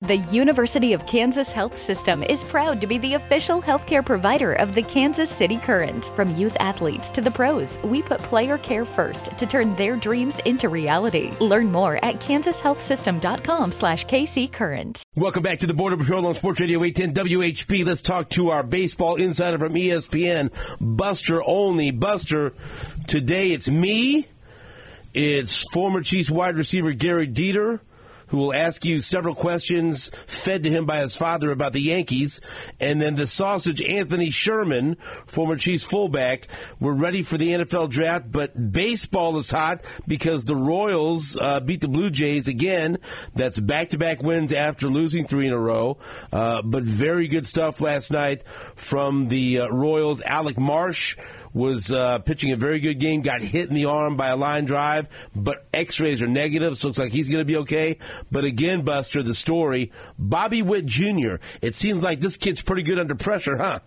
The University of Kansas Health System is proud to be the official healthcare provider of the Kansas City Current. From youth athletes to the pros, we put player care first to turn their dreams into reality. Learn more at kansashealthsystem.com/KCCurrent. Welcome back to the Border Patrol on Sports Radio 810 WHP. Let's talk to our baseball insider from ESPN, Buster Olney. Buster, today it's me, it's former Chiefs wide receiver Gary Dieter, who will ask you several questions fed to him by his father about the Yankees. And then the sausage, Anthony Sherman, former Chiefs fullback. We're ready for the NFL draft, but baseball is hot because the Royals beat the Blue Jays again. That's back-to-back wins after losing 3 in a row. But very good stuff last night from the Royals. Alec Marsh was pitching a very good game, got hit in the arm by a line drive, but x-rays are negative, so it looks like he's going to be okay. But again, Buster, the story, Bobby Witt Jr., it seems like this kid's pretty good under pressure, huh?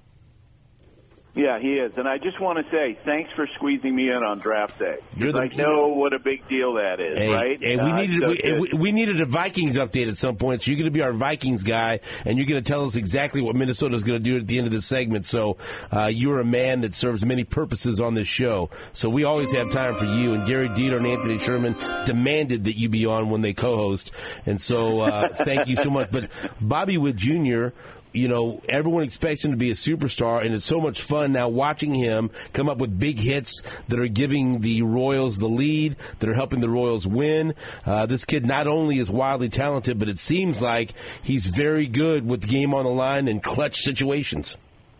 Yeah, he is. And I just want to say thanks for squeezing me in on draft day. I know what a big deal that is, right? And we needed a Vikings update at some point, so you're going to be our Vikings guy, and you're going to tell us exactly what Minnesota's going to do at the end of this segment. So you're a man that serves many purposes on this show. So we always have time for you. And Gary Dieter and Anthony Sherman demanded that you be on when they co-host. And so thank you so much. But Bobby Witt Jr., you know, everyone expects him to be a superstar, and it's so much fun now watching him come up with big hits that are giving the Royals the lead, that are helping the Royals win. This kid not only is wildly talented, but it seems like he's very good with the game on the line in clutch situations.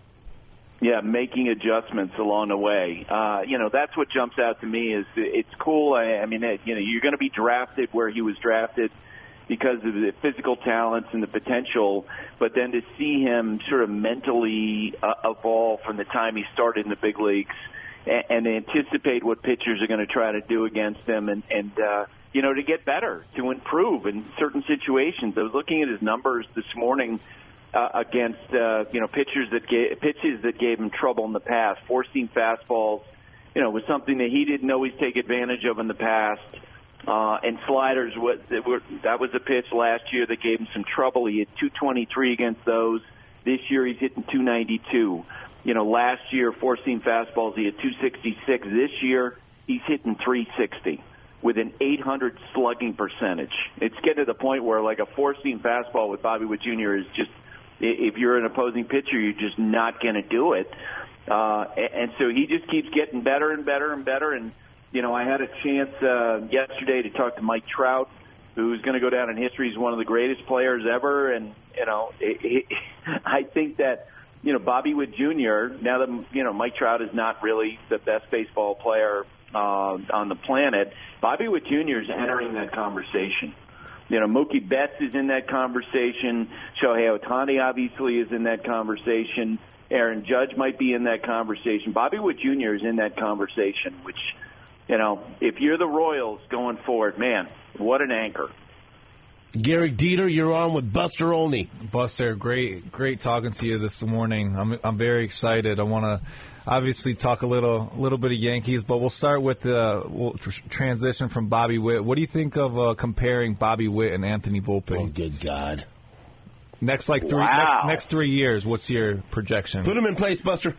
Yeah, making adjustments along the way. That's what jumps out to me is it's cool. I mean, you're going to be drafted where he was drafted because of the physical talents and the potential, but then to see him sort of mentally evolve from the time he started in the big leagues and anticipate what pitchers are going to try to do against him and to get better, to improve in certain situations. I was looking at his numbers this morning against pitches that gave him trouble in the past. 4-seam fastballs, was something that he didn't always take advantage of in the past. And sliders, that was a pitch last year that gave him some trouble. He had 223 against those. This year he's hitting 292. Last year, 4-seam fastballs, he had 266. This year he's hitting 360 with an 800 slugging percentage. It's getting to the point where, like, a 4-seam fastball with Bobby Witt Jr. is just, if you're an opposing pitcher, you're just not going to do it. And so he just keeps getting better and better and better. And I had a chance yesterday to talk to Mike Trout, who's going to go down in history as one of the greatest players ever. And, I think that, Bobby Witt Jr., now that, Mike Trout is not really the best baseball player on the planet, Bobby Witt Jr. is entering that conversation. Mookie Betts is in that conversation. Shohei Ohtani obviously is in that conversation. Aaron Judge might be in that conversation. Bobby Witt Jr. is in that conversation, which – if you're the Royals going forward, man, what an anchor. Gary Dieter, you're on with Buster Olney. Buster, great talking to you this morning. I'm very excited. I want to obviously talk a little bit of Yankees, but we'll start with we'll transition from Bobby Witt. What do you think of comparing Bobby Witt and Anthony Volpe? Oh, good God! Next 3 years, what's your projection? Put him in place, Buster.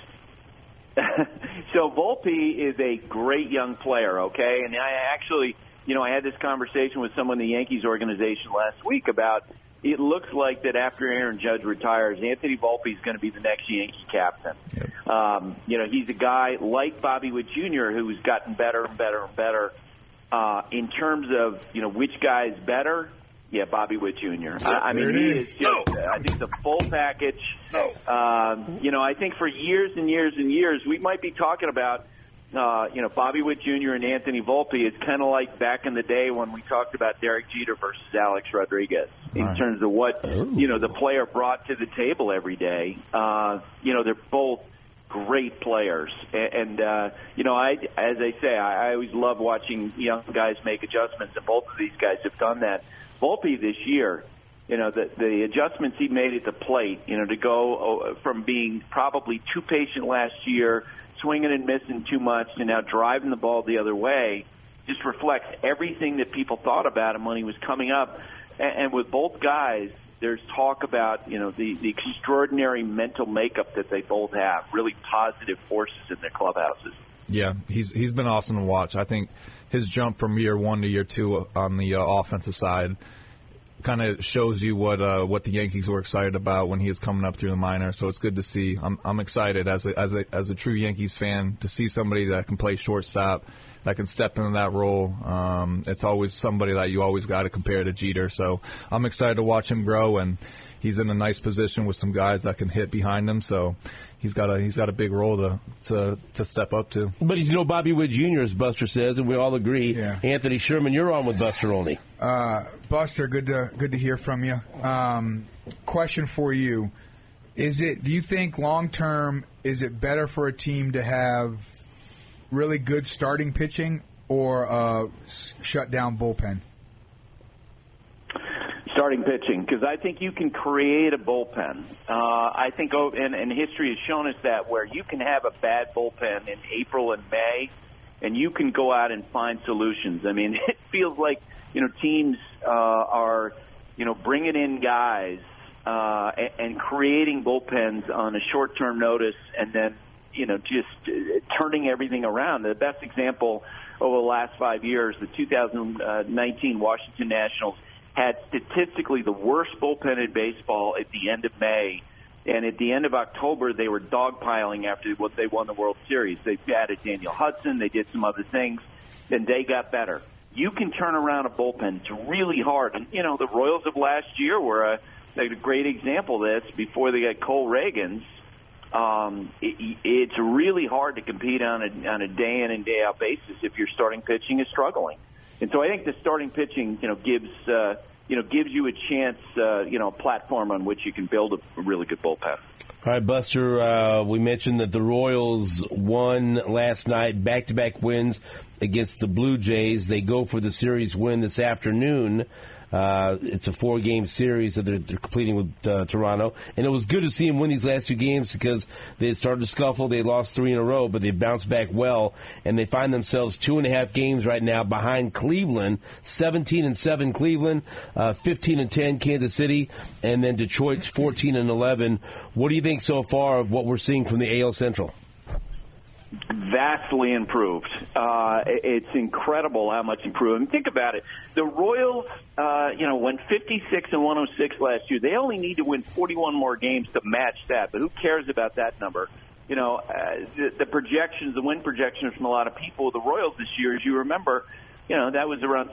So Volpe is a great young player, okay? And I actually, I had this conversation with someone in the Yankees organization last week about it looks like that after Aaron Judge retires, Anthony Volpe is going to be the next Yankee captain. Yep. He's a guy like Bobby Witt Jr. who's gotten better and better and better. In terms of, which guy is better, yeah, Bobby Witt Jr. I mean, he is just, I think the full package. I think for years and years and years, we might be talking about, Bobby Witt Jr. and Anthony Volpe. It's kind of like back in the day when we talked about Derek Jeter versus Alex Rodriguez in terms of what, the player brought to the table every day. They're both great players. And as I say, I always love watching young guys make adjustments, and both of these guys have done that. Volpe this year, the adjustments he made at the plate, to go from being probably too patient last year, swinging and missing too much, to now driving the ball the other way, just reflects everything that people thought about him when he was coming up And with both guys, there's talk about, the extraordinary mental makeup that they both have, really positive forces in their clubhouses. Yeah, he's been awesome to watch. I think his jump from year one to year two on the offensive side kind of shows you what the Yankees were excited about when he was coming up through the minors. So it's good to see. I'm excited as a true Yankees fan to see somebody that can play shortstop, that can step into that role. It's always somebody that you always got to compare to Jeter. So I'm excited to watch him grow, and he's in a nice position with some guys that can hit behind him. So he's got a big role to step up to. But he's no Bobby Witt Jr., as Buster says, and we all agree. Yeah. Anthony Sherman, you're on with Buster Olney. Buster, good to hear from you. Question for you: do you think long term is it better for a team to have really good starting pitching or a shut down bullpen? Starting pitching, because I think you can create a bullpen. I think, and history has shown us that, where you can have a bad bullpen in April and May, and you can go out and find solutions. I mean, it feels like, teams are, bringing in guys and creating bullpens on a short-term notice, and then, just turning everything around. The best example over the last 5 years, the 2019 Washington Nationals had statistically the worst bullpen in baseball at the end of May. And at the end of October, they were dogpiling after what they won the World Series. They added Daniel Hudson. They did some other things. Then they got better. You can turn around a bullpen. It's really hard. And, the Royals of last year were a great example of this before they got Cole Reagans. It's really hard to compete on a day in and day out basis if your starting pitching is struggling. And so I think the starting pitching, gives you a chance, a platform on which you can build a really good bullpen. All right, Buster, we mentioned that the Royals won last night, back-to-back wins against the Blue Jays. They go for the series win this afternoon. It's a 4-game series that they're completing with Toronto. And it was good to see them win these last 2 games because they had started to scuffle. They lost 3 in a row, but they bounced back well. And they find themselves 2.5 games right now behind Cleveland. 17-7 Cleveland, 15-10 Kansas City, and then Detroit's 14-11. What do you think so far of what we're seeing from the AL Central? Vastly improved. It's incredible how much improved. I mean, think about it. The Royals, went 56-106 last year. They only need to win 41 more games to match that. But who cares about that number? The projections, the win projections from a lot of people, the Royals this year, as you remember, that was around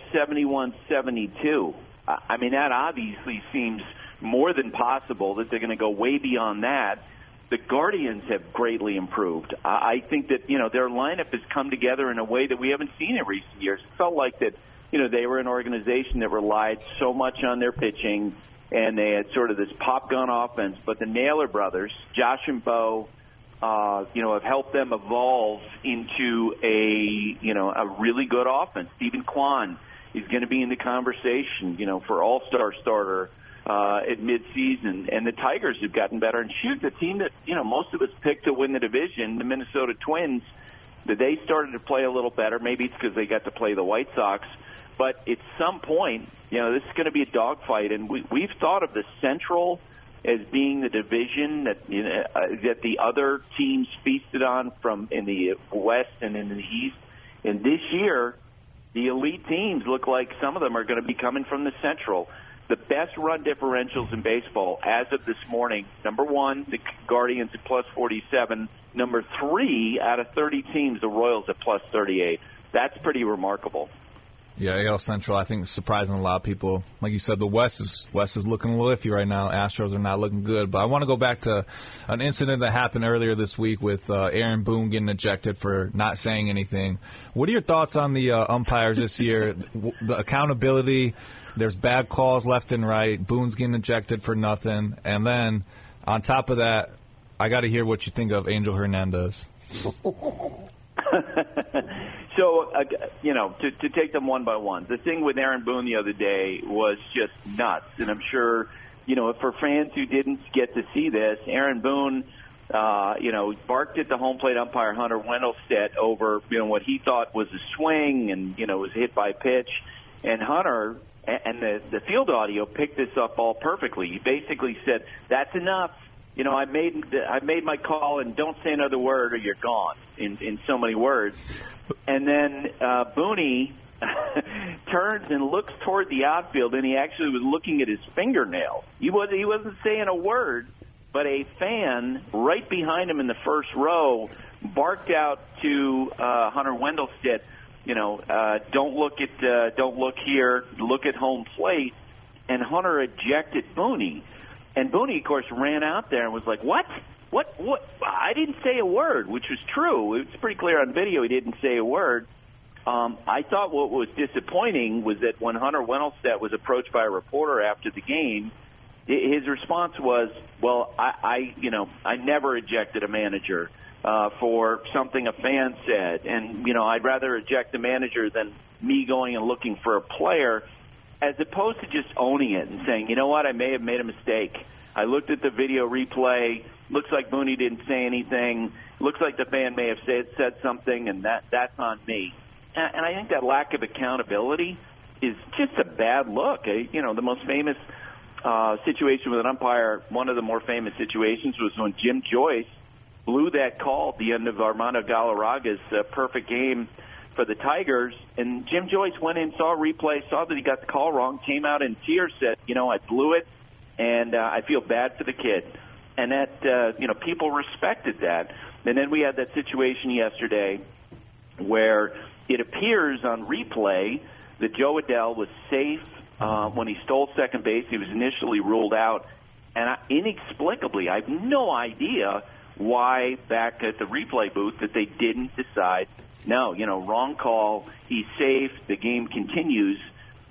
71-72. I mean, that obviously seems more than possible that they're going to go way beyond that. The Guardians have greatly improved. I think that, their lineup has come together in a way that we haven't seen in recent years. It felt like that, they were an organization that relied so much on their pitching, and they had sort of this pop gun offense. But the Naylor brothers, Josh and Bo, have helped them evolve into a really good offense. Stephen Kwan is going to be in the conversation, for all-star starter at midseason, and the Tigers have gotten better. And shoot, the team that most of us picked to win the division, the Minnesota Twins, that they started to play a little better. Maybe it's because they got to play the White Sox, but at some point, this is going to be a dogfight. And we've thought of the Central as being the division that that the other teams feasted on from in the West and in the East. And this year, the elite teams look like some of them are going to be coming from the Central. The best run differentials in baseball as of this morning, number 1, the Guardians at plus 47. Number 3 out of 30 teams, the Royals at plus 38. That's pretty remarkable. Yeah, AL Central, I think, is surprising a lot of people. Like you said, the West is looking a little iffy right now. Astros are not looking good. But I want to go back to an incident that happened earlier this week with Aaron Boone getting ejected for not saying anything. What are your thoughts on the umpires this year? The accountability. There's bad calls left and right. Boone's getting ejected for nothing. And then, on top of that, I got to hear what you think of Angel Hernandez. So, to take them one by one, the thing with Aaron Boone the other day was just nuts. And I'm sure, for fans who didn't get to see this, Aaron Boone, barked at the home plate umpire, Hunter Wendelstedt, over, what he thought was a swing and, was hit by pitch. And Hunter, And the field audio picked this up all perfectly. He basically said, "That's enough. You know, I made my call, and don't say another word, or you're gone." In so many words. And then Booney turns and looks toward the outfield, and he actually was looking at his fingernails. He wasn't saying a word, but a fan right behind him in the first row barked out to Hunter Wendelstedt, don't look here, look at home plate. And Hunter ejected Booney. And Booney, of course, ran out there and was like, What? I didn't say a word, which was true. It's pretty clear on video he didn't say a word. I thought what was disappointing was that when Hunter Wendelstedt was approached by a reporter after the game, his response was, "Well, I never ejected a manager for something a fan said, and I'd rather eject the manager than me going and looking for a player," as opposed to just owning it and saying, "You know what, I may have made a mistake. I looked at the video replay. Looks like Booney didn't say anything. Looks like the fan may have said something, and that's on me." And I think that lack of accountability is just a bad look. The most famous situation with an umpire, one of the more famous situations, was when Jim Joyce blew that call at the end of Armando Galarraga's perfect game for the Tigers. And Jim Joyce went in, saw a replay, saw that he got the call wrong, came out in tears, said, "I blew it, and I feel bad for the kid." And that, people respected that. And then we had that situation yesterday where it appears on replay that Joe Adell was safe when he stole second base. He was initially ruled out. And inexplicably, I have no idea why back at the replay booth that they didn't decide, no, wrong call, he's safe, the game continues.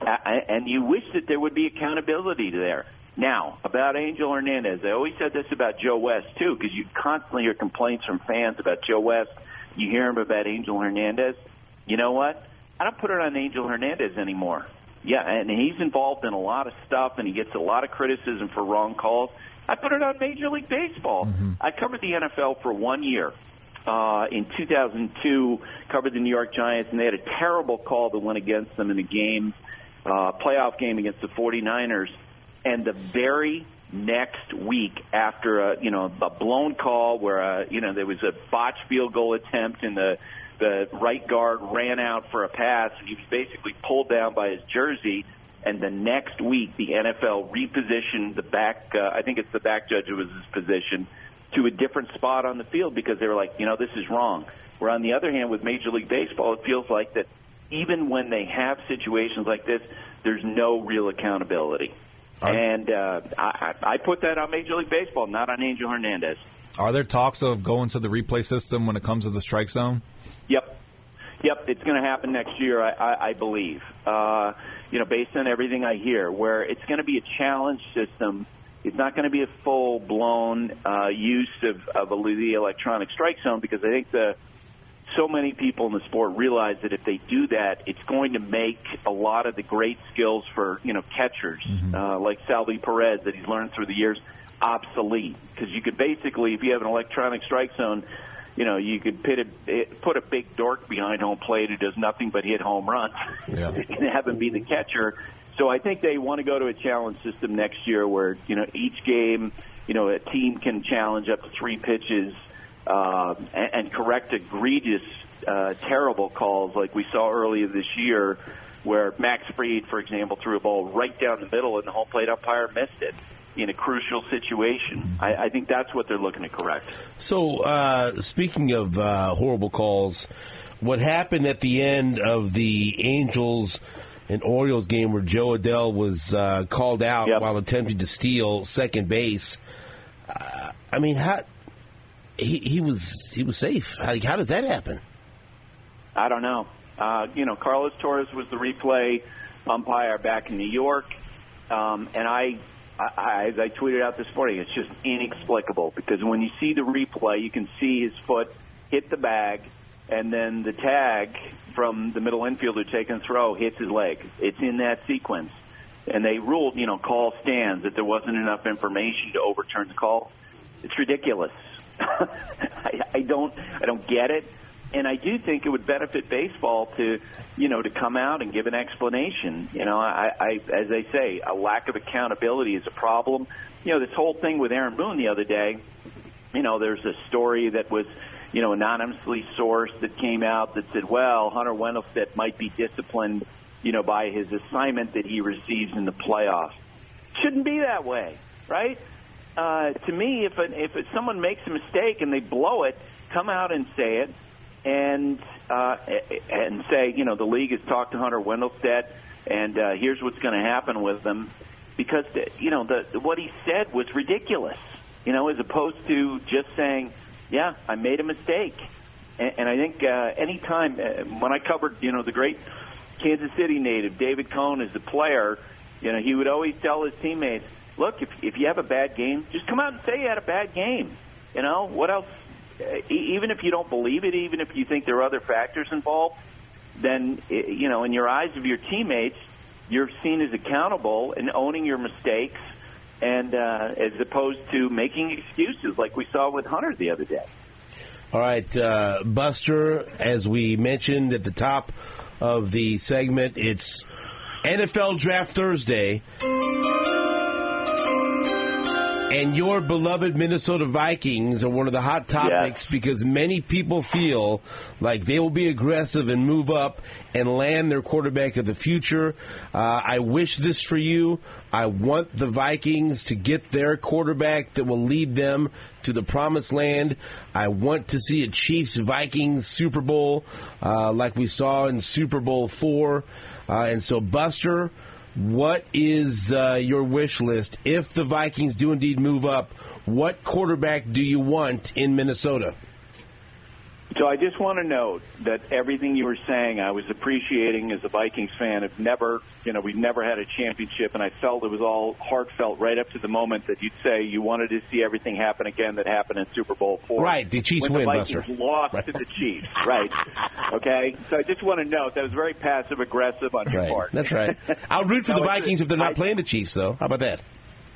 And you wish that there would be accountability there. Now, about Angel Hernandez, I always said this about Joe West, too, because you constantly hear complaints from fans about Joe West. You hear them about Angel Hernandez. You know what? I don't put it on Angel Hernandez anymore. Yeah, and he's involved in a lot of stuff, and he gets a lot of criticism for wrong calls. I put it on Major League Baseball. Mm-hmm. I covered the NFL for 1 year. In 2002, covered the New York Giants, and they had a terrible call that went against them in a game, playoff game against the 49ers. And the very next week, after a blown call where there was a botched field goal attempt and the right guard ran out for a pass, and he was basically pulled down by his jersey. And the next week, the NFL repositioned the back. I think it's the back judge who was his position to a different spot on the field because they were like, this is wrong. Where on the other hand, with Major League Baseball, it feels like that even when they have situations like this, there's no real accountability. And I put that on Major League Baseball, not on Angel Hernandez. Are there talks of going to the replay system when it comes to the strike zone? Yep. It's going to happen next year, I believe. Based on everything I hear, where it's going to be a challenge system. It's not going to be a full-blown use of the electronic strike zone because I think so many people in the sport realize that if they do that, it's going to make a lot of the great skills for catchers like Salvi Perez that he's learned through the years obsolete. Because you could basically, if you have an electronic strike zone, you could put a big dork behind home plate who does nothing but hit home runs and have him be the catcher. So I think they want to go to a challenge system next year where each game, a team can challenge up to 3 pitches. And correct egregious, terrible calls like we saw earlier this year where Max Fried, for example, threw a ball right down the middle and the home plate umpire missed it in a crucial situation. I think that's what they're looking to correct. So speaking of horrible calls, what happened at the end of the Angels and Orioles game where Joe Adell was called out while attempting to steal second base, He was safe. How does that happen? I don't know. Carlos Torres was the replay umpire back in New York, and as I tweeted out this morning, it's just inexplicable because when you see the replay, you can see his foot hit the bag, and then the tag from the middle infielder taking throw hits his leg. It's in that sequence, and they ruled, call stands that there wasn't enough information to overturn the call. It's ridiculous. I don't get it. And I do think it would benefit baseball to come out and give an explanation. I as they say, a lack of accountability is a problem. This whole thing with Aaron Boone the other day, there's a story that was, anonymously sourced that came out that said, well, Hunter Wendelstedt might be disciplined, by his assignment that he receives in the playoffs. Shouldn't be that way, right? To me, if someone makes a mistake and they blow it, come out and say it, and say, the league has talked to Hunter Wendelstedt, and here's what's going to happen with them, because what he said was ridiculous, as opposed to just saying, yeah, I made a mistake. And I think anytime when I covered, the great Kansas City native David Cohn as a player, he would always tell his teammates, look, if you have a bad game, just come out and say you had a bad game. What else? Even if you don't believe it, even if you think there are other factors involved, then, in your eyes of your teammates, you're seen as accountable and owning your mistakes, and as opposed to making excuses like we saw with Hunter the other day. All right, Buster, as we mentioned at the top of the segment, it's NFL Draft Thursday. And your beloved Minnesota Vikings are one of the hot topics because many people feel like they will be aggressive and move up and land their quarterback of the future. I wish this for you. I want the Vikings to get their quarterback that will lead them to the promised land. I want to see a Chiefs-Vikings Super Bowl like we saw in Super Bowl IV. And so, Buster, what is your wish list? If the Vikings do indeed move up, what quarterback do you want in Minnesota? So I just want to note that everything you were saying, I was appreciating as a Vikings fan. We've never had a championship, and I felt it was all heartfelt right up to the moment that you'd say you wanted to see everything happen again that happened in Super Bowl IV. Right, the Chiefs win, Buster. The Vikings lost to the Chiefs, right? Okay, so I just want to note that was very passive-aggressive on your part. That's right. I'll root for the Vikings if they're not playing the Chiefs, though. How about that?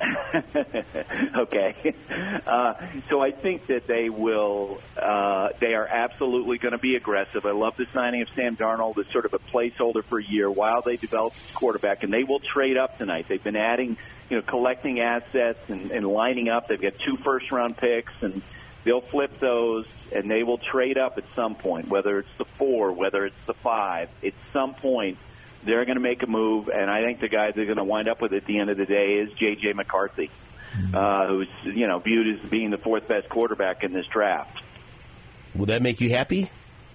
Okay. So I think that they will. They are absolutely going to be aggressive. I love the signing of Sam Darnold as sort of a placeholder for a year while they develop this quarterback, and they will trade up tonight. They've been adding, collecting assets and lining up. They've got 2 first-round picks, and they'll flip those, and they will trade up at some point, whether it's the 4, whether it's the 5. At some point, they're going to make a move, and I think the guy they're going to wind up with at the end of the day is J.J. McCarthy, who's viewed as being the 4th best quarterback in this draft. Will that make you happy?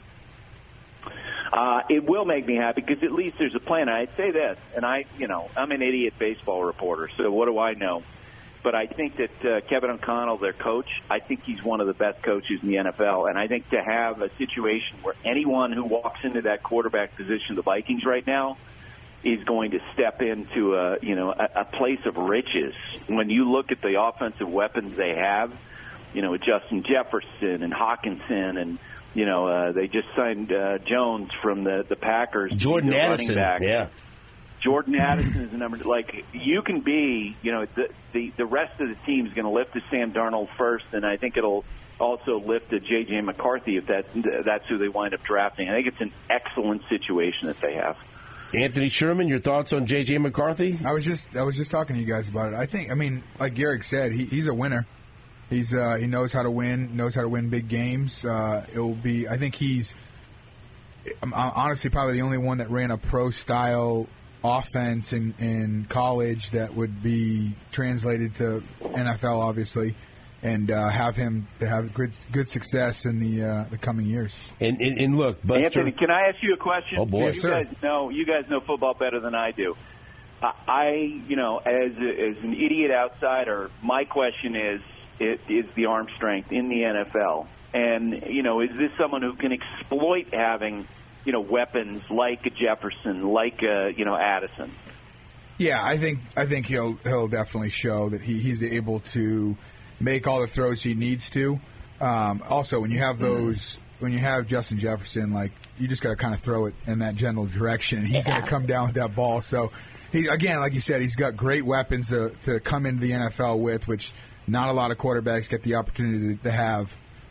It will make me happy because at least there's a plan. I'd say this, and I'm an idiot baseball reporter, so what do I know? But I think that Kevin O'Connell, their coach, I think he's one of the best coaches in the NFL. And I think to have a situation where anyone who walks into that quarterback position, the Vikings right now, is going to step into a place of riches. When you look at the offensive weapons they have, with Justin Jefferson and Hawkinson, and they just signed Jones from the Packers. Jordan Addison, yeah. Jordan Addison is the number. Like, you can be, the rest of the team is going to lift to Sam Darnold first, and I think it'll also lift to J.J. McCarthy if that's who they wind up drafting. I think it's an excellent situation that they have. Anthony Sherman, your thoughts on J.J. McCarthy? I was just talking to you guys about it. I mean, like Garrick said, he's a winner. He knows how to win big games. I think he's honestly probably the only one that ran a pro-style offense in college that would be translated to NFL, obviously, and have him to have good success in the coming years. And look, Buster, Anthony, can I ask you a question? Oh boy, yes, sir. You guys know football better than I do. I as an idiot outsider, my question is the arm strength in the NFL, and is this someone who can exploit having weapons like a Jefferson, like Addison? Yeah, I think he'll definitely show that he's able to make all the throws he needs to. Also, when you have Justin Jefferson, like, you just got to kind of throw it in that general direction, and he's going to come down with that ball. So he, again, like you said, he's got great weapons to come into the NFL with, which not a lot of quarterbacks get the opportunity to have.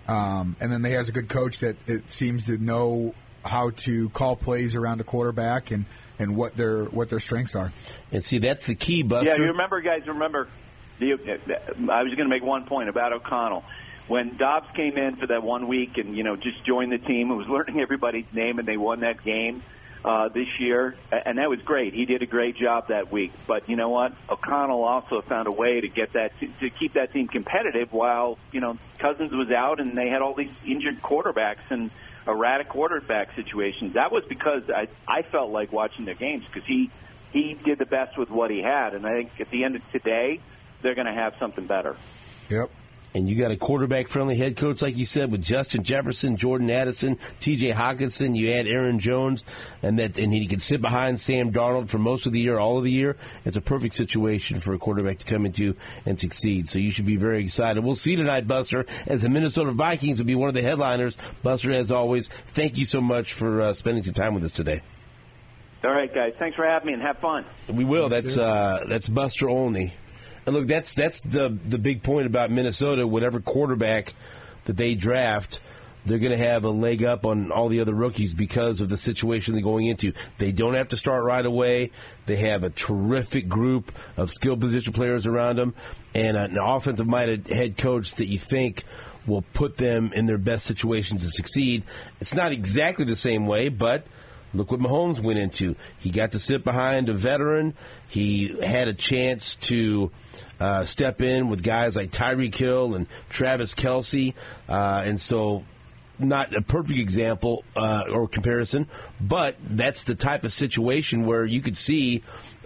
And then he has a good coach that it seems to know how to call plays around a quarterback and what their strengths are. And see, that's the key, Buster. Yeah, you remember, guys, I was going to make one point about O'Connell. When Dobbs came in for that 1 week and, just joined the team and was learning everybody's name and they won that game this year, and that was great. He did a great job that week. But you know what? O'Connell also found a way to get that to keep that team competitive while, Cousins was out and they had all these injured quarterbacks and erratic quarterback situations. That was because I felt like watching their games because he did the best with what he had. And I think at the end of today, they're going to have something better. Yep. And you got a quarterback-friendly head coach, like you said, with Justin Jefferson, Jordan Addison, T.J. Hockenson. You add Aaron Jones, and he can sit behind Sam Darnold for most of the year, all of the year. It's a perfect situation for a quarterback to come into and succeed. So you should be very excited. We'll see tonight, Buster, as the Minnesota Vikings will be one of the headliners. Buster, as always, thank you so much for spending some time with us today. All right, guys. Thanks for having me, and have fun. We will. That's Buster Olney. And look, that's the big point about Minnesota. Whatever quarterback that they draft, they're going to have a leg up on all the other rookies because of the situation they're going into. They don't have to start right away. They have a terrific group of skill position players around them and an offensive-minded head coach that you think will put them in their best situation to succeed. It's not exactly the same way, but look what Mahomes went into. He got to sit behind a veteran. He had a chance to step in with guys like Tyreek Hill and Travis Kelce. And so not a perfect example or comparison, but that's the type of situation where you could see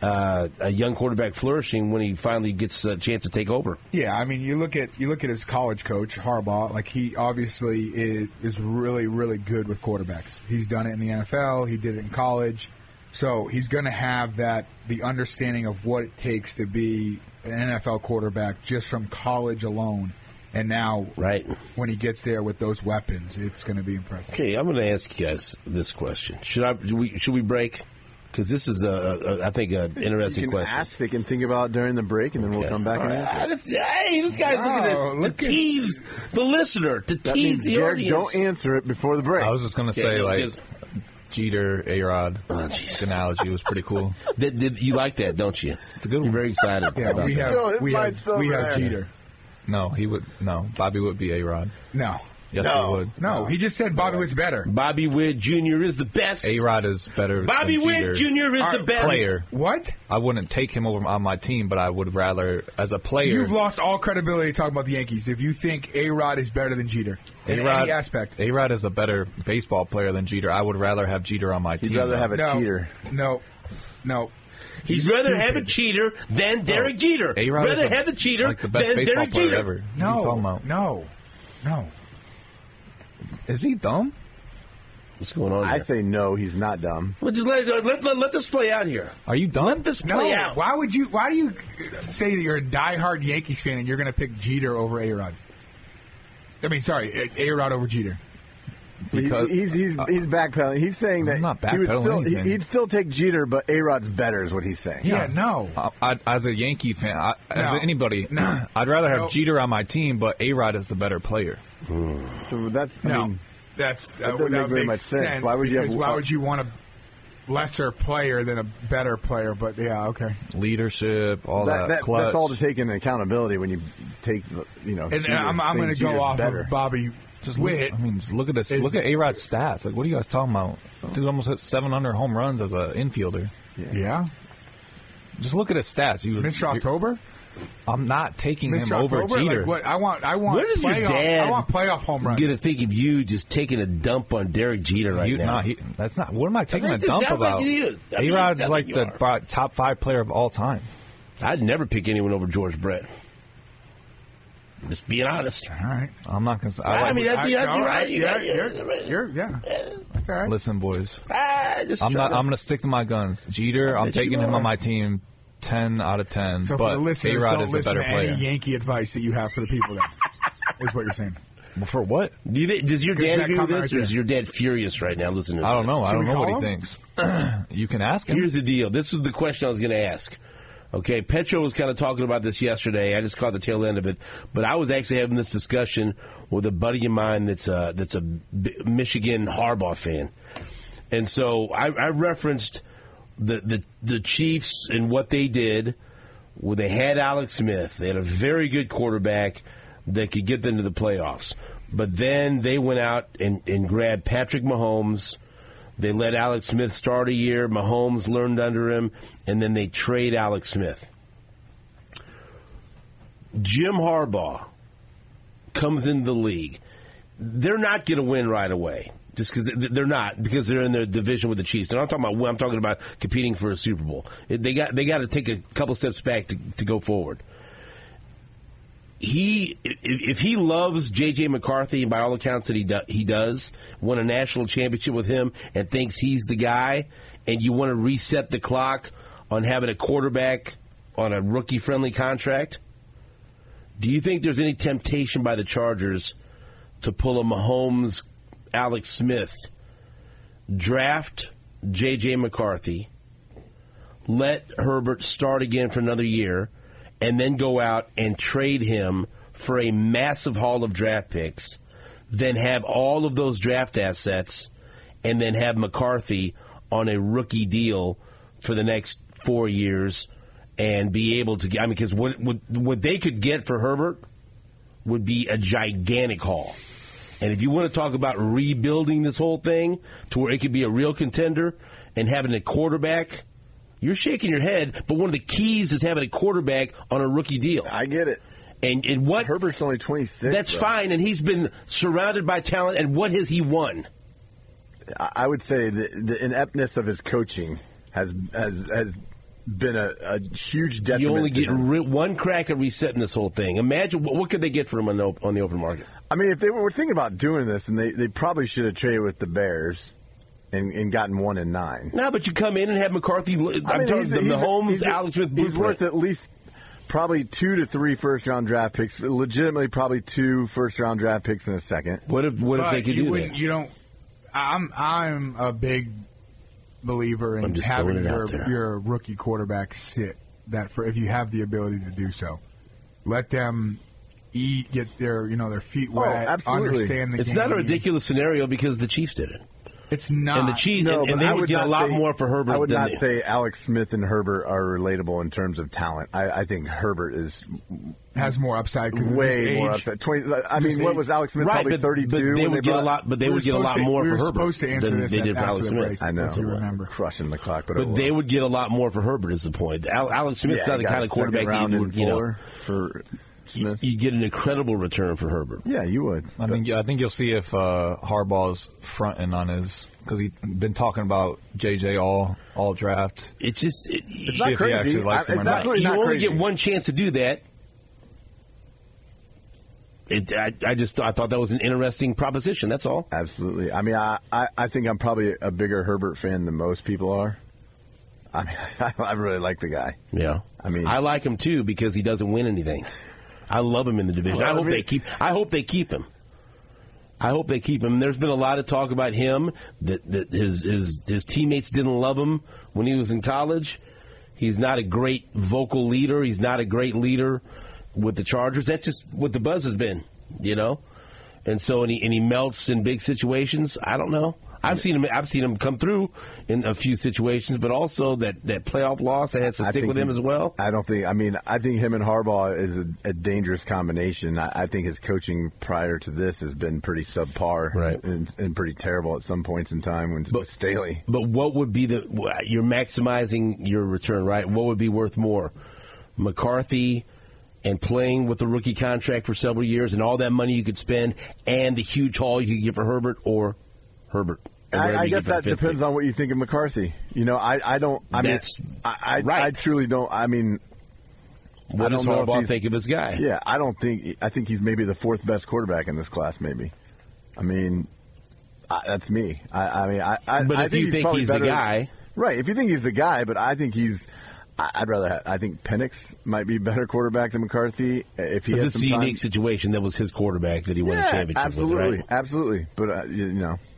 a young quarterback flourishing when he finally gets a chance to take over. Yeah, I mean, you look at his college coach, Harbaugh. Like, he obviously is really, really good with quarterbacks. He's done it in the NFL. He did it in college. So he's going to have the understanding of what it takes to be an NFL quarterback just from college alone. And now, right, when he gets there with those weapons, it's going to be impressive. Okay, I'm going to ask you guys this question. Should we break? Because this is, I think, an interesting question. They can think about it during the break, and then we'll come back and answer. Hey, this guy's looking to tease the listener, to tease the audience. Don't answer it before the break. I was just going to say, Jeter, A-Rod. The analogy was pretty cool. You like that, don't you? It's a good one. You're very excited. Yeah, about we have Jeter. No, he would. No, Bobby would be A-Rod. No. Yes, he would. No, he just said Bobby Witt's better. Bobby Witt Jr. is the best. A-Rod is better. Bobby Witt Jr. is the best player. What? I wouldn't take him over on my team, but I would rather, as a player. You've lost all credibility talking about the Yankees if you think A-Rod is better than Jeter in any aspect. A-Rod is a better baseball player than Jeter. I would rather have Jeter on my team. You'd rather have a cheater. No. He'd rather have a cheater than Derek Jeter. A-Rod rather have the cheater like the best than baseball Derek player Jeter. ever. No. What are you talking about? No. Is he dumb? What's going on here? I say no, he's not dumb. Well, just let this play out here. Are you dumb? Let this play out. Why do you say that you're a diehard Yankees fan and you're going to pick Jeter over A-Rod? I mean, sorry, A-Rod over Jeter. Because he's backpedaling. He's saying that I'm not backpedaling he'd still take Jeter, but A-Rod's better is what he's saying. Yeah, no. As a Yankee fan, as anybody, I'd rather have Jeter on my team, but A-Rod is the better player. So that's that would make sense. Why would you want a lesser player than a better player? But yeah, okay. Leadership, all that clutch. That's all to take into accountability when you take And I'm going to go off of Bobby. Just look at this. Look at A-Rod's stats. Like, what are you guys talking about? Dude almost hit 700 home runs as an infielder. Yeah. Just look at his stats. Mr. October? I'm not taking him Mr. over October? Jeter. Like what? I want Where does your dad I want playoff home runs. Get to think of you just taking a dump on Derek Jeter now. That's not. What am I taking a dump sounds about? like it is. A-Rod's like the top 5 player of all time. I'd never pick anyone over George Brett. Just being honest. All right. I'm not going to say. You're right. Yeah. That's all right. Listen, boys. I'm going to stick to my guns. Jeter, I'm taking him on my team 10 out of 10. So but for the listeners, A-Rod don't is a listen better to player. any Yankee advice that you have for the people then, is what you're saying. Well, for what? Does your dad agree with this, right or is your dad furious right now listening to I don't know. I don't know what he him? thinks. You can ask him. Here's the deal. This is the question I was going to ask. Okay, Petro was kind of talking about this yesterday. I just caught the tail end of it, but I was actually having this discussion with a buddy of mine that's a Michigan Harbaugh fan, and so I referenced the Chiefs and what they did when they had Alex Smith. They had a very good quarterback that could get them to the playoffs, but then they went out and grabbed Patrick Mahomes. They let Alex Smith start a year. Mahomes learned under him, and then they trade Alex Smith. Jim Harbaugh comes into the league. They're not going to win right away, just because they're not, because they're in their division with the Chiefs. And I'm talking about competing for a Super Bowl. They got to take a couple steps back to go forward. If he loves J.J. McCarthy, and by all accounts that he does, won a national championship with him and thinks he's the guy, and you want to reset the clock on having a quarterback on a rookie-friendly contract, do you think there's any temptation by the Chargers to pull a Mahomes, Alex Smith, draft J.J. McCarthy, let Herbert start again for another year, and then go out and trade him for a massive haul of draft picks, then have all of those draft assets, and then have McCarthy on a rookie deal for the next 4 years and be able to get, because what they could get for Herbert would be a gigantic haul. And if you want to talk about rebuilding this whole thing to where it could be a real contender and having a quarterback, you're shaking your head, but one of the keys is having a quarterback on a rookie deal. I get it. And what Herbert's only 26. That's fine, and he's been surrounded by talent. And what has he won? I would say the ineptness of his coaching has been a huge detriment. You only get one crack at resetting this whole thing. Imagine what could they get for him on the open market? I mean, if they were thinking about doing this, and they probably should have traded with the Bears. And gotten 1-9. No, but you come in and have McCarthy. Mahomes, Alex Smith. He's worth at least probably 2 to 3 first-round draft picks. Legitimately, probably 2 first-round draft picks in a second. What if they could do that? You don't. I'm a big believer in having your rookie quarterback sit. That if you have the ability to do so, let them get their feet wet. Absolutely. Understand the game. It's not a ridiculous scenario because the Chiefs did it. It's not. And the Chiefs, and they would get a lot more for Herbert. I would not say Alex Smith and Herbert are relatable in terms of talent. I think Herbert has more upside because way more upside. 20. I mean, what was Alex Smith? Right, probably 32. But they would get a lot. But they would get a lot more for Herbert. Supposed to answer than this they did for Alex Smith. Break. I know. Let's remember Crushing the clock, but they would get a lot more for Herbert. Is the point? Alex Smith's not the kind of quarterback you would, for Smith. You get an incredible return for Herbert. Yeah, you would. I think you'll see if Harbaugh's fronting on his, because he's been talking about JJ all draft. It's just it's not crazy. You only get one chance to do that. I thought that was an interesting proposition. That's all. Absolutely. I mean, I think I'm probably a bigger Herbert fan than most people are. I mean, I really like the guy. Yeah. I mean, I like him too because he doesn't win anything. I love him in the division. I hope they keep him. I hope they keep him. There's been a lot of talk about him that his teammates didn't love him when he was in college. He's not a great vocal leader. He's not a great leader with the Chargers. That's just what the buzz has been, And so and he melts in big situations. I don't know. I've seen him come through in a few situations, but also that playoff loss that has to stick with him as well. I think him and Harbaugh is a dangerous combination. I think his coaching prior to this has been pretty subpar, right, and pretty terrible at some points in time with Staley. But what would be you're maximizing your return, right? What would be worth more, McCarthy and playing with the rookie contract for several years and all that money you could spend and the huge haul you could get for Herbert, or Herbert? I guess that depends on what you think of McCarthy. I don't. I mean, I truly don't. I mean, what does Harbaugh think of his guy? Yeah, I think he's maybe the 4th best quarterback in this class. Maybe. I mean, that's me. But if you think he's the guy, right? If you think he's the guy, but I think he's. I think Penix might be a better quarterback than McCarthy if he. But this is a unique situation. That was his quarterback that he won a championship absolutely, with, right? Absolutely. But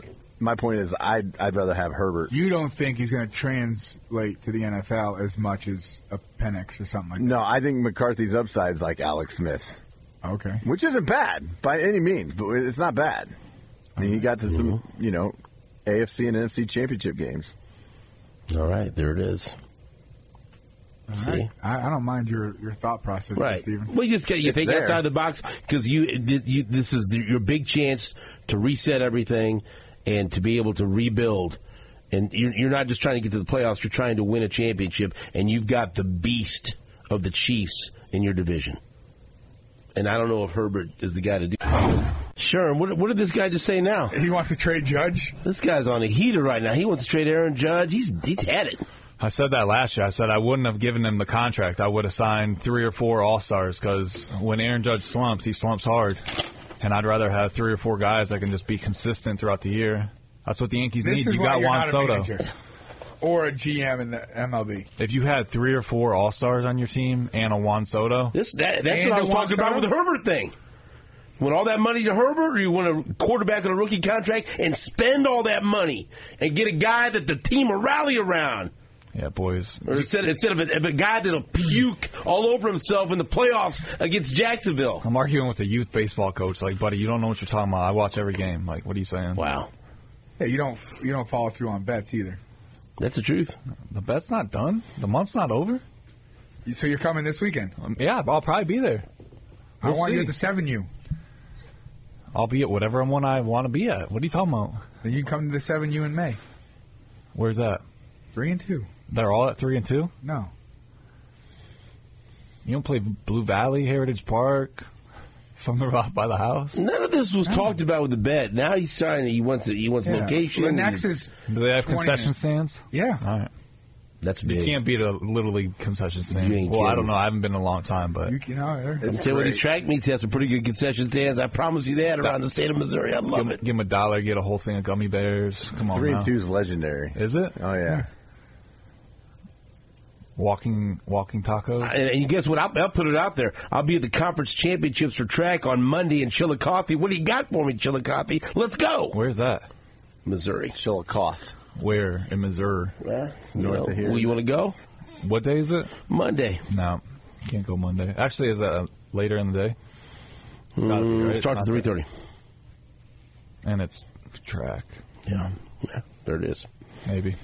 my point is I'd rather have Herbert. You don't think he's going to translate to the NFL as much as a Penix or something like that? No, I think McCarthy's upside's like Alex Smith. Okay. Which isn't bad by any means, but it's not bad. I mean, he got to some, AFC and NFC championship games. All right, there it is. See, right. I don't mind your thought process, right, Stephen. Well, you think there. outside the box because this is your big chance to reset everything and to be able to rebuild. And you're not just trying to get to the playoffs; you're trying to win a championship, and you've got the beast of the Chiefs in your division. And I don't know if Herbert is the guy to do. Sure. What did this guy just say now? He wants to trade Judge. This guy's on a heater right now. He wants to trade Aaron Judge. He's had it. I said that last year. I said I wouldn't have given him the contract. I would have signed 3 or 4 All-Stars because when Aaron Judge slumps, he slumps hard. And I'd rather have 3 or 4 guys that can just be consistent throughout the year. That's what the Yankees need. You got Juan Soto. Or a GM in the MLB. If you had 3 or 4 All-Stars on your team and a Juan Soto. That's what I was talking about with the Herbert thing. You want all that money to Herbert, or you want a quarterback on a rookie contract and spend all that money and get a guy that the team will rally around? Yeah, boys. Or instead of a guy that'll puke all over himself in the playoffs against Jacksonville. I'm arguing with a youth baseball coach. Like, buddy, you don't know what you're talking about. I watch every game. Like, what are you saying? Wow. Yeah, you don't follow through on bets either. That's the truth. The bet's not done. The month's not over. So you're coming this weekend? Yeah, I'll probably be there. I want you at the 7U. I'll be at whatever one I want to be at. What are you talking about? Then you can come to the 7U in May. Where's that? 3 and 2. They're all at 3 and 2? No. You don't play Blue Valley, Heritage Park, something about by the house? None of this was talked about with the bet. Now he's trying. He wants location. The next is. Do they have concession minutes. stands? Yeah. All right. That's big. You can't beat a Little League concession stand. You ain't Well, I kidding. don't know. I haven't been in a long time, but I'm telling you, these track meets have some pretty good concession stands. I promise you that around the state of Missouri. I love it. Give them $1, get a whole thing of gummy bears. Come on, 3 now. and 2 is legendary. Is it? Oh yeah. Walking tacos. And guess what? I'll put it out there. I'll be at the conference championships for track on Monday in Chillicothe. What do you got for me, Chillicothe? Let's go. Where's that? Missouri. Chillicothe. Where in Missouri? Well, north of here. Well, you want to go? What day is it? Monday. No, can't go Monday. Actually, is that later in the day? It's gotta be, right? Starts at 3:30. And it's track. Yeah, there it is. Maybe.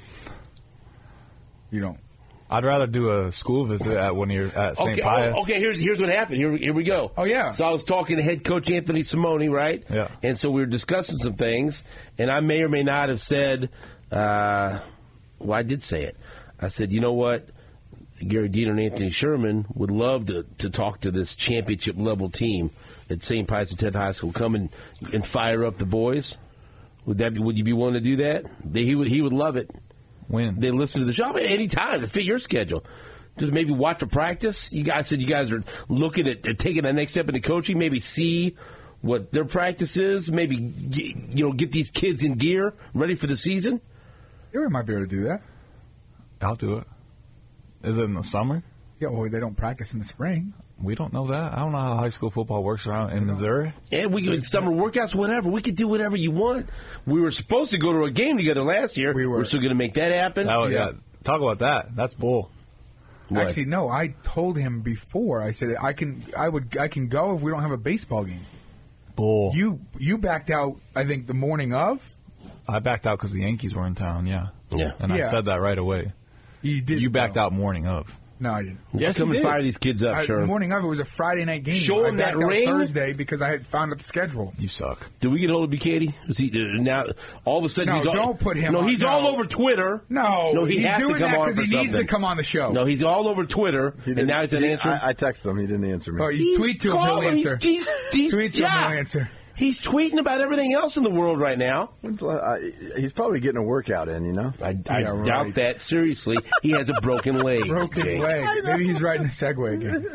You don't. I'd rather do a school visit at when you're at St. Pius. Okay, here's what happened. Here we go. Oh, yeah. So I was talking to head coach Anthony Simone, right? Yeah. And so we were discussing some things, and I may or may not have said, I did say it. I said, you know what? Gary Diener and Anthony Sherman would love to talk to this championship-level team at St. Pius X High School. Come and fire up the boys. Would you be willing to do that? He would love it. When? They listen to the show any time to fit your schedule. Just maybe watch a practice. You guys said you guys are looking at taking the next step into coaching. Maybe see what their practice is. Maybe get these kids in gear, ready for the season. Yeah, we might be able to do that. I'll do it. Is it in the summer? Yeah, well, they don't practice in the spring. We don't know that. I don't know how high school football works around in Missouri. Yeah, we could summer workouts, whatever. We could do whatever you want. We were supposed to go to a game together last year. We're still going to make that happen. Yeah. Talk about that. That's bull. What? Actually, no. I told him before. I said I can go if we don't have a baseball game. Bull. You backed out. I think the morning of. I backed out because the Yankees were in town. Yeah. Yeah. And I said that right away. You did. You backed out morning of. No, I didn't. Yes, come and fire these kids up, The sure. morning of it was a Friday night game. Show him that ring. Thursday because I had found out the schedule. You suck. Did we get hold of Katie? Is he now? All of a sudden, No, he's all, don't put him. No, on, he's all over Twitter. No, he he's has doing to come that on because for he something. needs to come on the show. No, he's all over Twitter, and now he's an answer. I texted him. He didn't answer me. Oh, you tweet to him, he'll answer. He's Tweet to him, he'll answer. He's tweeting about everything else in the world right now. He's probably getting a workout in, I Yeah, doubt right. that. Seriously, he has a broken leg. Broken Jake. leg. Maybe he's riding a Segway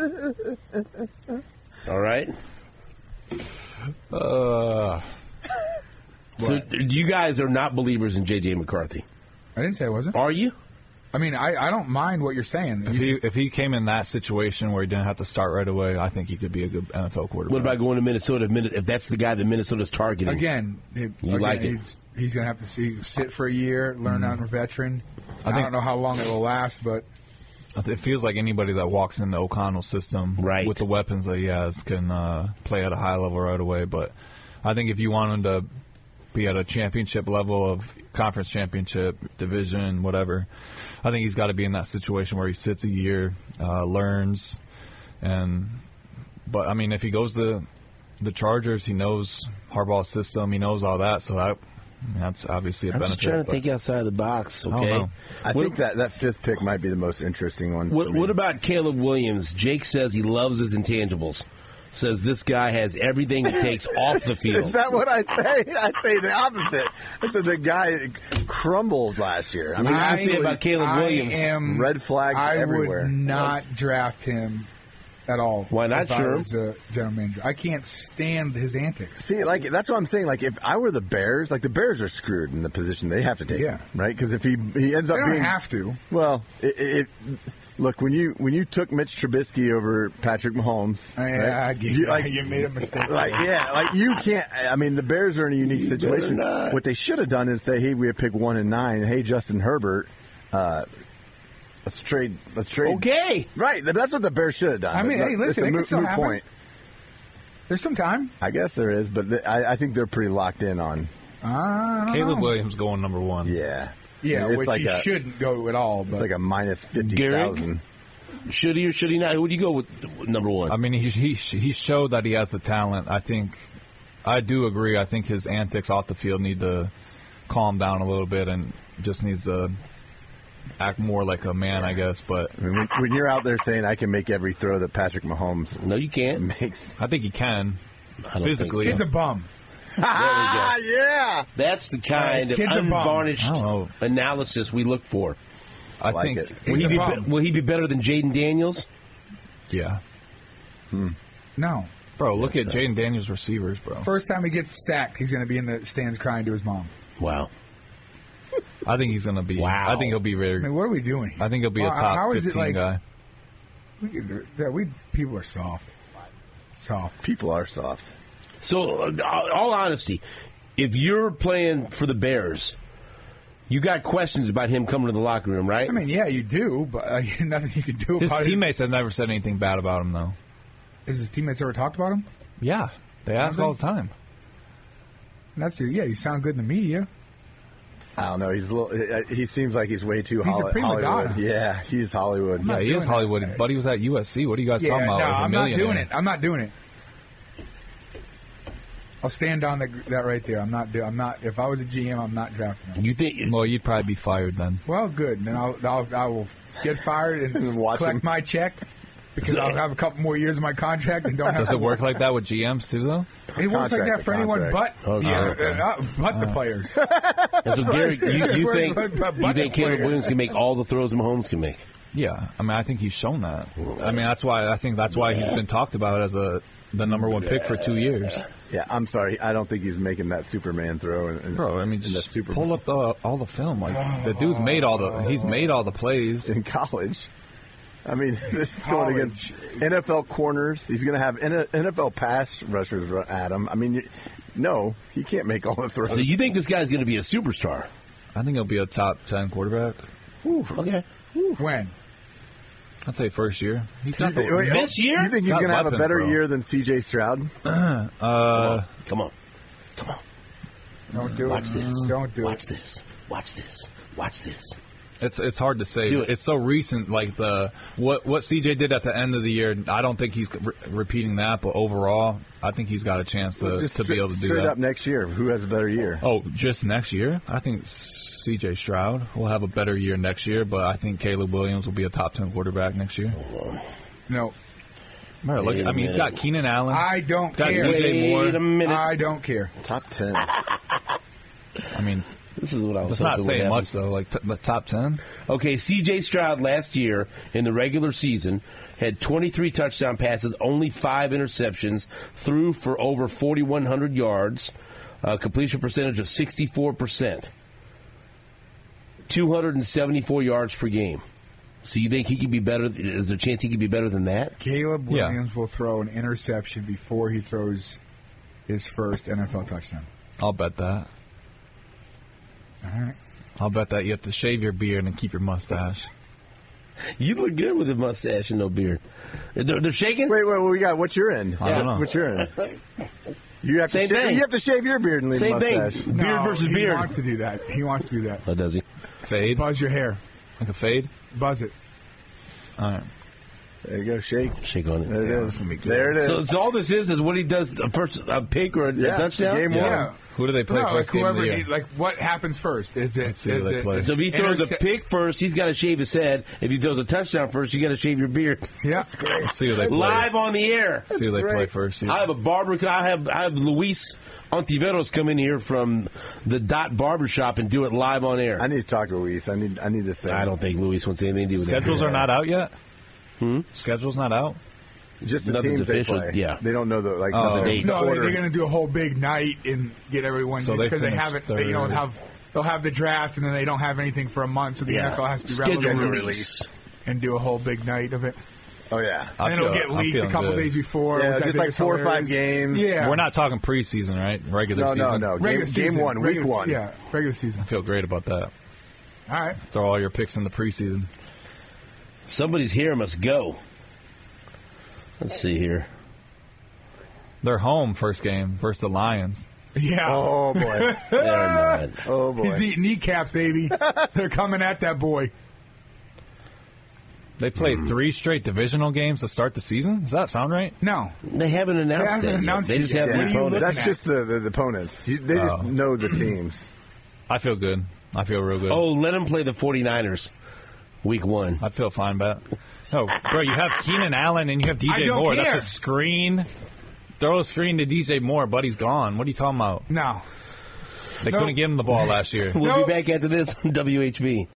again. All right. So you guys are not believers in J.J. McCarthy, I didn't say I wasn't. are you? I mean, I don't mind what you're saying. If he came in that situation where he didn't have to start right away, I think he could be a good NFL quarterback. What about going to Minnesota if that's the guy that Minnesota's targeting? Again, he's going to have to sit for a year, learn under a veteran. I don't know how long it will last, but it feels like anybody that walks in the O'Connell system with the weapons that he has can play at a high level right away. But I think if you want him to be at a championship level of conference championship, division, whatever, I think he's got to be in that situation where he sits a year, learns, but I mean, if he goes to the Chargers, he knows Harbaugh's system, he knows all that, so that's obviously a benefit. I'm just trying to think outside the box, okay? I think that fifth pick might be the most interesting one. What about Caleb Williams? Jake says he loves his intangibles. Says this guy has everything it takes off the field. Is that what I say? I say the opposite. I said the guy crumbled last year. I mean, I say about Caleb Williams. Red flags everywhere. I would not draft him at all. Why not, I was a general manager. I can't stand his antics. See, that's what I'm saying. Like, if I were the Bears, the Bears are screwed in the position they have to take. Yeah. Right? Because if he ends up they don't being... have to. Well, look, when you took Mitch Trubisky over Patrick Mahomes, you made a mistake. You can't. I mean, the Bears are in a unique situation. What they should have done is say, "Hey, we have pick 1 and 9. Hey, Justin Herbert, let's trade." Okay, right. That's what the Bears should have done. I mean, hey, listen, it can still happen. Point. There's some time. I guess there is, but I think they're pretty locked in on. Caleb Williams going number 1. Yeah. Yeah, which he shouldn't go at all. But. It's like a minus 50,000. Should he or should he not? Who would you go with number 1? I mean, he showed that he has the talent. I do agree. I think his antics off the field need to calm down a little bit and just needs to act more like a man, I guess. But I mean, when you're out there saying I can make every throw that Patrick Mahomes, no, you can't. I think he can. Physically, kid's a bum. There we go. Yeah, that's the kind of unvarnished analysis we look for. I think it. Will he be better than Jaden Daniels? Yeah. No, bro. Look at Jaden Daniels' receivers, bro. First time he gets sacked, he's going to be in the stands crying to his mom. Wow. I think he's going to be. Wow. I think he'll be very. I mean, what are we doing here? I think he'll be a top 15 guy. People are soft. People are soft. So, all honesty, if you're playing for the Bears, you got questions about him coming to the locker room, right? I mean, yeah, you do, but nothing you can do about it. His teammates have never said anything bad about him, though. Has his teammates ever talked about him? Yeah, they ask all the time. You sound good in the media. I don't know. He seems like he's way too Hollywood. He's a prima donna. Yeah, he's Hollywood. Yeah, he is Hollywood. But he was at USC. What are you guys talking about? No, I'm not doing it. I'm not doing it. I'll stand on that right there. I'm not. If I was a GM, I'm not drafting him. You think? Well, you'd probably be fired then. Well, good. Then I will get fired and collect my check because I'll have a couple more years of my contract and don't have. Does it work like that with GMs too, though? It works like that for anyone but the players. So, Gary, you think Caleb Williams can make all the throws Mahomes can make? Yeah, I mean, I think he's shown that. I mean, that's why he's been talked about as the number 1 pick for 2 years. Yeah, I'm sorry. I don't think he's making that Superman throw. Bro, I mean, just pull up all the film. Like the dude's made all the plays in college. I mean, this is going against NFL corners. He's going to have NFL pass rushers at him. I mean, no, he can't make all the throws. So you think this guy's going to be a superstar? I think he'll be a top 10 quarterback. Ooh, okay. Ooh. When? I'd say first year. This year? You think he's going to have a better year than C.J. Stroud? Come on. Don't do Watch it. this. Don't do Watch it. this. Watch this. Watch this. It's hard to say. It's so recent. Like what CJ did at the end of the year. I don't think he's repeating that. But overall, I think he's got a chance to be able to do that. Straight up next year, who has a better year? Oh, just next year? I think CJ Stroud will have a better year next year. But I think Caleb Williams will be a top 10 quarterback next year. No. Look, I mean, he's got Keenan Allen. I don't care. Wait a minute. I don't care. Top 10. I mean. This is what I was. That's not saying much though. Like the top 10. Okay, C.J. Stroud last year in the regular season had 23 touchdown passes, only 5 interceptions, threw for over 4,100 yards, completion percentage of 64%. 274 yards per game. So you think he could be better? Is there a chance he could be better than that? Caleb Williams will throw an interception before he throws his first NFL touchdown. I'll bet that. All right. I'll bet that you have to shave your beard and keep your mustache. You look good with a mustache and no beard. They're shaking? Wait, we got what's your end? I don't know. What's your end? You have Same to thing. You have to shave your beard and leave Same a mustache. thing. Beard versus beard. He wants to do that. He wants to do that. Oh, does he? Fade? Buzz your hair. Like a fade? Buzz it. All right. There you go. Shake. Shake on it. There it Yeah, is. that's gonna be good. There it is. So all this is what he does first, a pick or a touchdown? Game Yeah. one. Who do they play No, like first game of the whoever, year? like what happens first? Is it? Let's see who is they it? play. So if he throws a pick first, he's got to shave his head. If he throws a touchdown first, you got to shave your beard. Yeah, Let's see who they play. Live on the air. See who they play Great. first. I have a barber. I have Luis Ontiveros come in here from the Dot Barbershop and do it live on air. I need to talk to Luis. I need this thing. I don't think Luis wants anything to do with that. Schedules are not out yet? Schedule's not out? Just the Nothing's teams they official, play. yeah. They don't know the the dates. no, order. they're going to do a whole big night and get everyone So because they they finish haven't. third. They, they'll have the draft and then they don't have anything for a month, so the Yeah. NFL has to be Schedule relevant release. and do a whole big night of it. Oh yeah. And then it'll get I'm leaked a feeling couple good. days before. Yeah, which I just think like is 4 or 5 hilarious. games. Yeah, We're not talking preseason, right? Regular No, season. no. regular season. Game one, week Regular- one. Yeah, regular season. I feel great about that. All right. Throw all your picks in the preseason. Somebody's hair must go. Let's see here. They're home first game versus the Lions. Yeah. Oh boy. They're not. Oh boy. He's eating kneecaps, baby. They're coming at that boy. They played 3 straight divisional games to start the season. Does that sound right? No. They haven't announced They haven't that yet. announced They it just yet. have What the are you opponents. looking That's at? just the opponents. They just know the teams. I feel good. I feel real good. Oh, let them play the 49ers week 1. I feel fine about it. No, bro, you have Keenan Allen and you have I DJ don't Moore. care. That's a screen. Throw a screen to DJ Moore. Buddy's gone. What are you talking about? No. They Nope. couldn't give him the ball last year. We'll Nope. be back after this on WHB.